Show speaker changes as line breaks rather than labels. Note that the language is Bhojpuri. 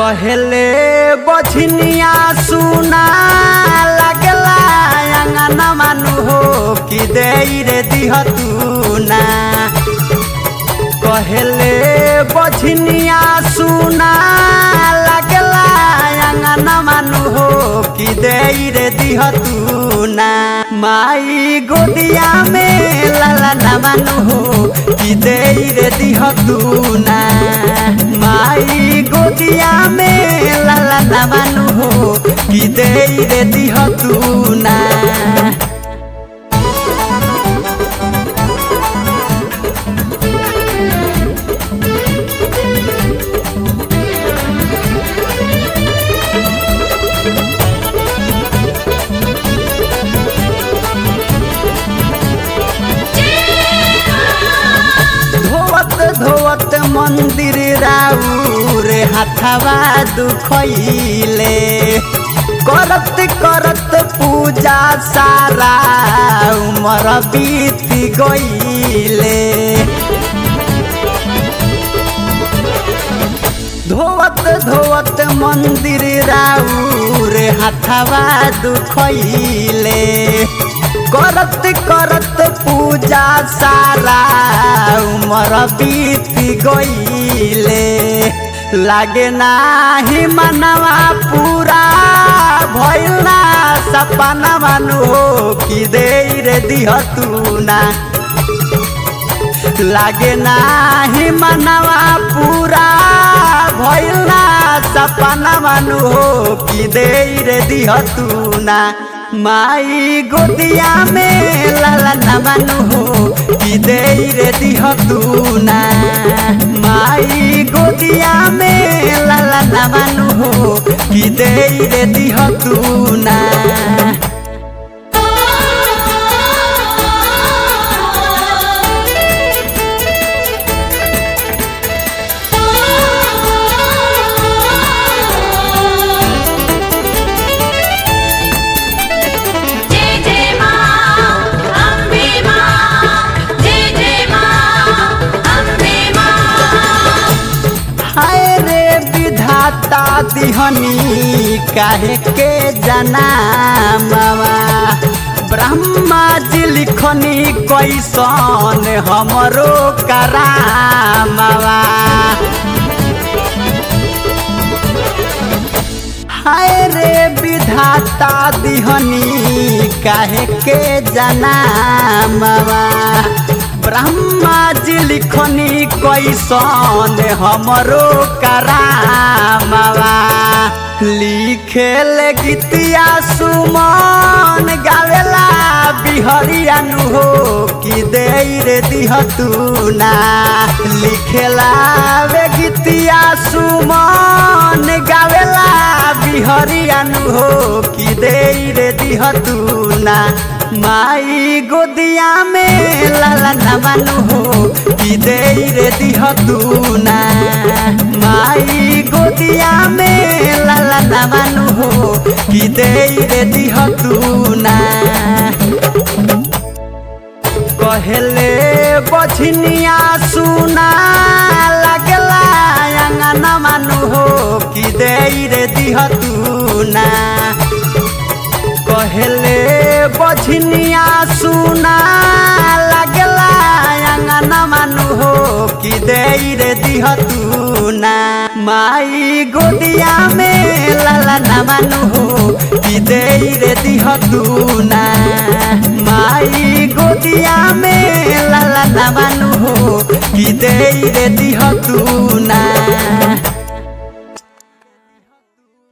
कहले बछनिया सुना लगला अंगना मानु हो कि देई रे दिहतू ना। कहले बछनिया सुना लगला अंगना मानु हो कि देई रे दिहतू ना। माई गोदिया में लाला ना मानु हो कि देई रे दिहतू ना। माई गोदिया में लाला ना मानु हो कि देई रे दिहतू ना। धोवत मंदिर राउर हाथवा दुखैले करत करत पूजा सारा उमर बीत गईले। धोवत धोवत मंदिर राउर हाथवा दुखैले करत करत पूजा सारा उमर बीत गईले। लागे नाही मनवा पूरा भइल ना सपना मानु हो कि देई रे दिहतू ना। लागे नाही मनवा पूरा भइल ना सपना मानु हो कि देई रे दिहतू ना। माई गोदिया में लाला ना मानु हो कि देई रे दिहतू ना। माई गोदिया में लाला ना मानु हो कि देई रे दिहतू ना। दिहनी काहे के जनामवा ब्रह्मा जी लिखनी कैसन हमरो करामवा। हाय रे विधाता दिहनी काहे के जनामवा ब्रह्मा जी लिखनी कैसन हमरो करामवा। लिखेल गीतिया सुमन गावेला बिहरिया नु हो कि देई रे दिहतू ना। लिखेला वे गीतिया सुमन गावेला बिहरिया नु हो कि देई रे दिहतू ना। माई गोदिया में लाला ना मानु हो कि देई रे दिहतू ना। माई गोदिया में लाला ना मानु हो कि देई रे दिहतू ना। कहले बछनिया सुना लगला अंगना मानु हो कि देई रे दिहतू ना। कहले बछनिया सुना लगला अंगना मानु हो कि देई रे दिहतू ना। माई गोदिया में लाला ना मानु हो कि देई रे दिहतू ना। माई गोदिया में लाला ना मानु हो कि देई रे दिहतू ना।